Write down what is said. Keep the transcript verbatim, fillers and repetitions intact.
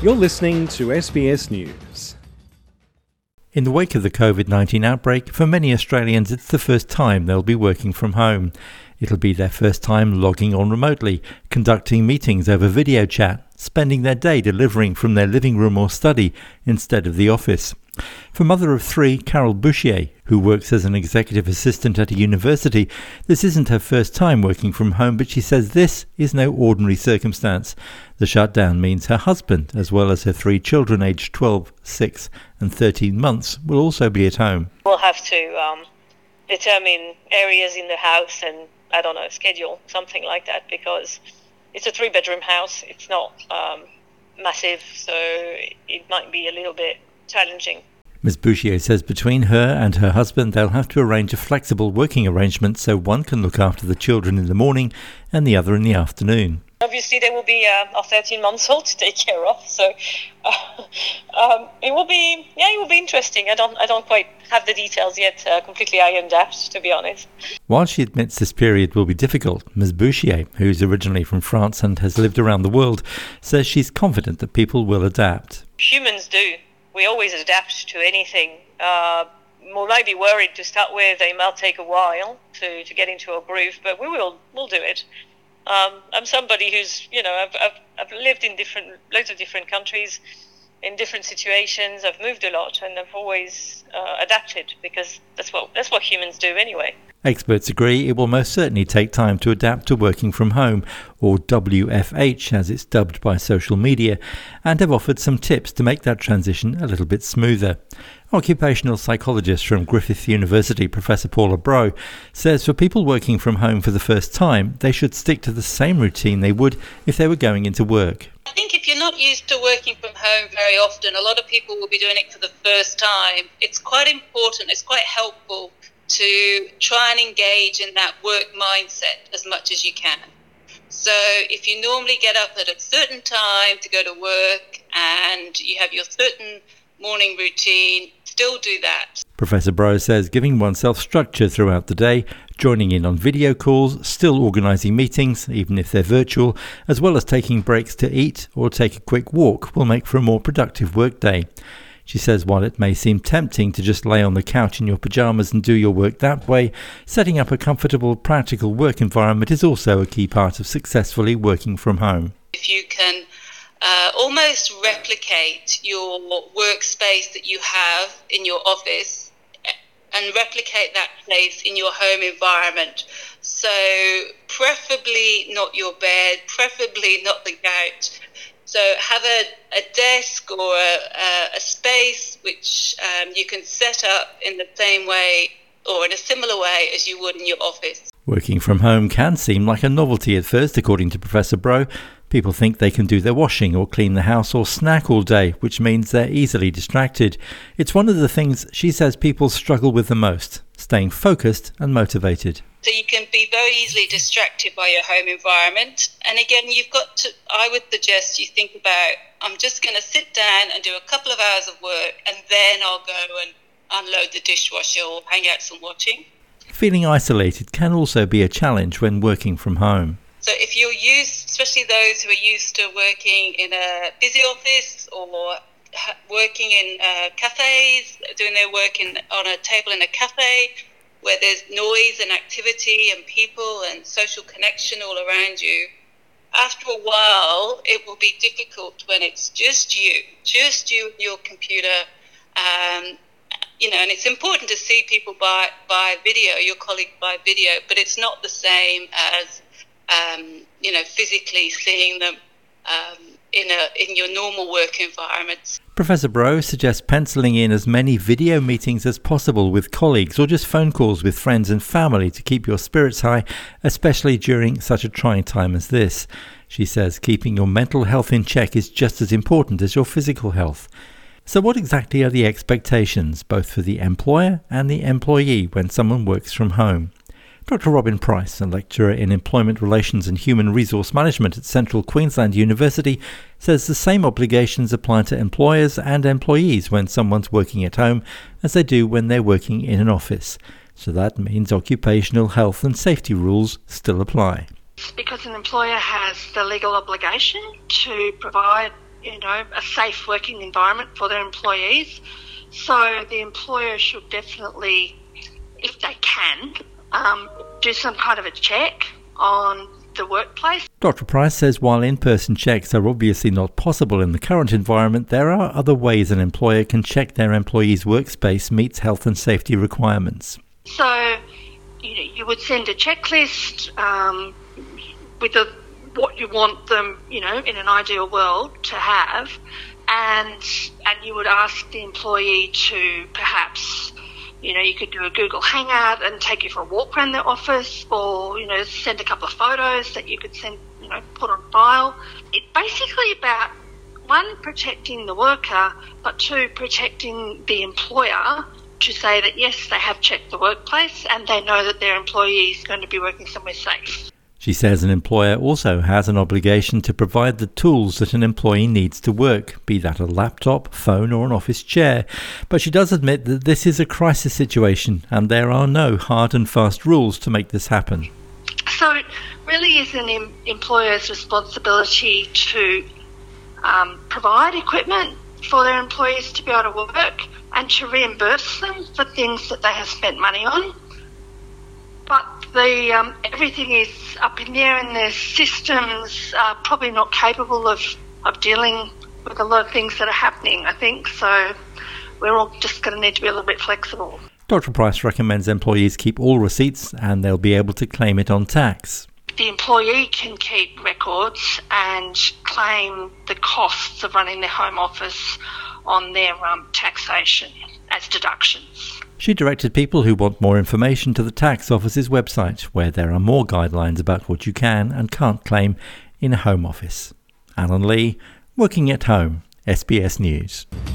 You're listening to S B S News. In the wake of the covid nineteen outbreak, for many Australians it's the first time they'll be working from home. It'll be their first time logging on remotely, conducting meetings over video chat, spending their day delivering from their living room or study instead of the office. For mother of three, Carol Bouchier, who works as an executive assistant at a university, this isn't her first time working from home, but she says this is no ordinary circumstance. The shutdown means her husband, as well as her three children aged twelve, six and thirteen months, will also be at home. We'll have to um, determine areas in the house and, I don't know, schedule something like that, because it's a three-bedroom house. It's not um, massive, so it might be a little bit challenging. Miz Bouchier says between her and her husband they'll have to arrange a flexible working arrangement so one can look after the children in the morning and the other in the afternoon. Obviously there will be uh, our thirteen months old to take care of, so uh, um, it will be yeah it will be interesting. I don't I don't quite have the details yet uh, completely ironed out, to be honest. While she admits this period will be difficult, Miz Bouchier, who's originally from France and has lived around the world, says she's confident that people will adapt. Humans do. We always adapt to anything. Uh, we might be worried to start with. They might take a while to, to get into a groove, but we will we'll do it. Um, I'm somebody who's, you know, I've, I've I've lived in different loads of different countries, in different situations. I've moved a lot, and I've always uh, adapted, because that's what that's what humans do anyway. Experts agree it will most certainly take time to adapt to working from home, or W F H as it's dubbed by social media, and have offered some tips to make that transition a little bit smoother. Occupational psychologist from Griffith University, Professor Paula Brough, says for people working from home for the first time, they should stick to the same routine they would if they were going into work. I think if you're not used to working from home very often, a lot of people will be doing it for the first time. It's quite important, it's quite helpful to try and engage in that work mindset as much as you can. So if you normally get up at a certain time to go to work and you have your certain morning routine, still do that. Professor Brough says giving oneself structure throughout the day, joining in on video calls, still organising meetings, even if they're virtual, as well as taking breaks to eat or take a quick walk will make for a more productive workday. She says while it may seem tempting to just lay on the couch in your pyjamas and do your work that way, setting up a comfortable, practical work environment is also a key part of successfully working from home. If you can uh, almost replicate your workspace that you have in your office and replicate that place in your home environment. So preferably not your bed, preferably not the couch. So have a, a desk or a, a, a space which um, you can set up in the same way or in a similar way as you would in your office. Working from home can seem like a novelty at first, according to Professor Brough. People think they can do their washing or clean the house or snack all day, which means they're easily distracted. It's one of the things she says people struggle with the most, staying focused and motivated. So you can be very easily distracted by your home environment. And again, you've got to, I would suggest you think about, I'm just going to sit down and do a couple of hours of work and then I'll go and unload the dishwasher or hang out some watching. Feeling isolated can also be a challenge when working from home. So if you're used, especially those who are used to working in a busy office or working in uh, cafes, doing their work in, on a table in a cafe, where there's noise and activity and people and social connection all around you, after a while it will be difficult when it's just you, just you and your computer. Um, you know, and it's important to see people by, by video, your colleague by video, but it's not the same as, um, you know, physically seeing them um, in a in your normal work environments. Professor Brough suggests penciling in as many video meetings as possible with colleagues or just phone calls with friends and family to keep your spirits high, especially during such a trying time as this. She says keeping your mental health in check is just as important as your physical health. So what exactly are the expectations, both for the employer and the employee, when someone works from home? Doctor Robin Price, a lecturer in Employment Relations and Human Resource Management at Central Queensland University, says the same obligations apply to employers and employees when someone's working at home as they do when they're working in an office. So that means occupational health and safety rules still apply. Because an employer has the legal obligation to provide you know, a safe working environment for their employees. So the employer should definitely, if they can, um, do some kind of a check on the workplace. Doctor Price says while in-person checks are obviously not possible in the current environment, there are other ways an employer can check their employee's workspace meets health and safety requirements. So, you know, you would send a checklist um, with a, what you want them, you know, in an ideal world to have, and and you would ask the employee to perhaps, you know, you could do a Google Hangout and take you for a walk around the office, or, you know, send a couple of photos that you could send, you know, put on file. It's basically about, one, protecting the worker, but two, protecting the employer to say that, yes, they have checked the workplace and they know that their employee is going to be working somewhere safe. She says an employer also has an obligation to provide the tools that an employee needs to work, be that a laptop, phone or an office chair. But she does admit that this is a crisis situation and there are no hard and fast rules to make this happen. So it really is an em- employer's responsibility to um, provide equipment for their employees to be able to work and to reimburse them for things that they have spent money on. But the um, everything is up in the air, and their systems are probably not capable of, of dealing with a lot of things that are happening, I think. So we're all just going to need to be a little bit flexible. Doctor Price recommends employees keep all receipts and they'll be able to claim it on tax. The employee can keep records and claim the costs of running their home office on their um, taxation as deductions. She directed people who want more information to the tax office's website, where there are more guidelines about what you can and can't claim in a home office. Alan Lee, working at home, S B S News.